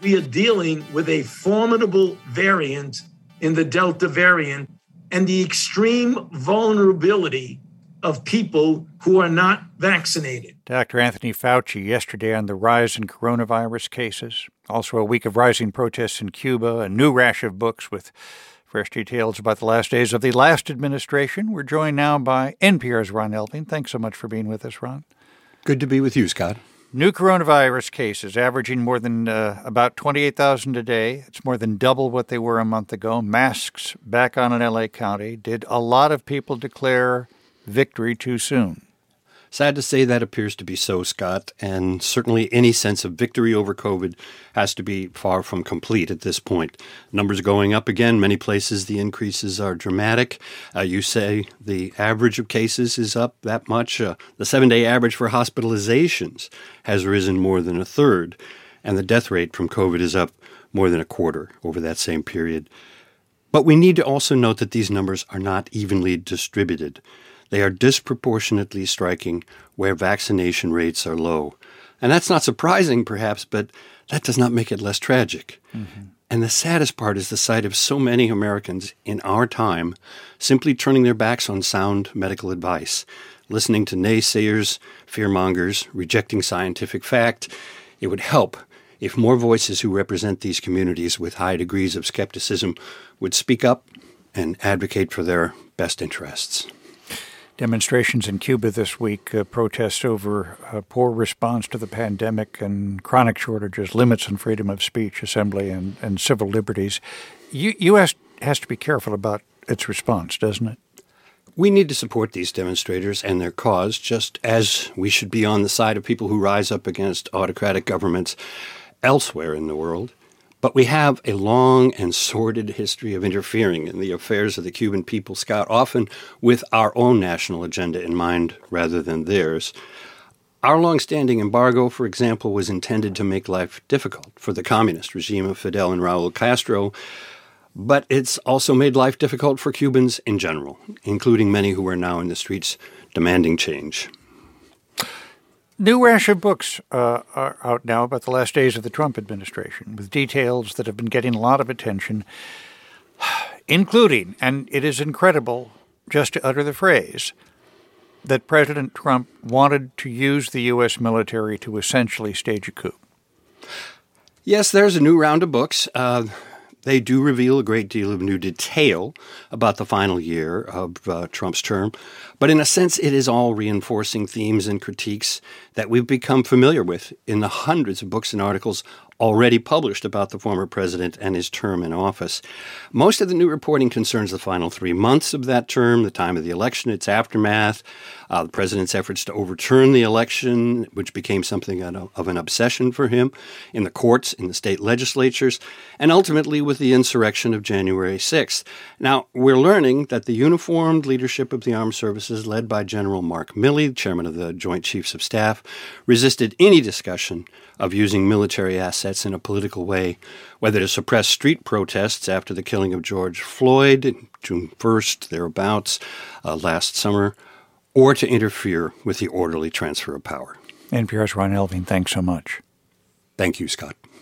We are dealing with a formidable variant in the Delta variant and the extreme vulnerability of people who are not vaccinated. Dr. Anthony Fauci yesterday on the rise in coronavirus cases. Also a week of rising protests in Cuba, a new rash of books with fresh details about the last days of the last administration. We're joined now by NPR's Ron Elving. Thanks so much for being with us, Ron. Good to be with you, Scott. New coronavirus cases averaging more than about 28,000 a day. It's more than double what they were a month ago. Masks back on in L.A. County. Did a lot of people declare victory too soon? Sad to say that appears to be so, Scott, and certainly any sense of victory over COVID has to be far from complete at this point. Numbers going up again. Many places the increases are dramatic. You say the average of cases is up that much. The 7-day average for hospitalizations has risen more than a third, and the death rate from COVID is up more than a quarter over that same period. But we need to also note that these numbers are not evenly distributed. They are disproportionately striking where vaccination rates are low. And that's not surprising, perhaps, but that does not make it less tragic. Mm-hmm. And the saddest part is the sight of so many Americans in our time simply turning their backs on sound medical advice, listening to naysayers, fearmongers, rejecting scientific fact. It would help if more voices who represent these communities with high degrees of skepticism would speak up and advocate for their best interests. Demonstrations in Cuba this week, protests over a poor response to the pandemic and chronic shortages, limits on freedom of speech, assembly, and civil liberties. U.S. has to be careful about its response, doesn't it? We need to support these demonstrators and their cause, just as we should be on the side of people who rise up against autocratic governments elsewhere in the world. But we have a long and sordid history of interfering in the affairs of the Cuban people, Scott, often with our own national agenda in mind rather than theirs. Our long-standing embargo, for example, was intended to make life difficult for the communist regime of Fidel and Raul Castro, but it's also made life difficult for Cubans in general, including many who are now in the streets demanding change. New rash of books are out now about the last days of the Trump administration, with details that have been getting a lot of attention, including, and it is incredible just to utter the phrase, that President Trump wanted to use the U.S. military to essentially stage a coup. Yes, there's a new round of books. They do reveal a great deal of new detail about the final year of Trump's term. But in a sense, it is all reinforcing themes and critiques that we've become familiar with in the hundreds of books and articles already published about the former president and his term in office. Most of the new reporting concerns the final 3 months of that term, the time of the election, its aftermath, the president's efforts to overturn the election, which became something of an obsession for him, in the courts, in the state legislatures, and ultimately with the insurrection of January 6th. Now, we're learning that the uniformed leadership of the armed services, led by General Mark Milley, chairman of the Joint Chiefs of Staff, resisted any discussion of using military assets in a political way, whether to suppress street protests after the killing of George Floyd, June 1st, thereabouts, last summer, or to interfere with the orderly transfer of power. NPR's Ron Elving, thanks so much. Thank you, Scott.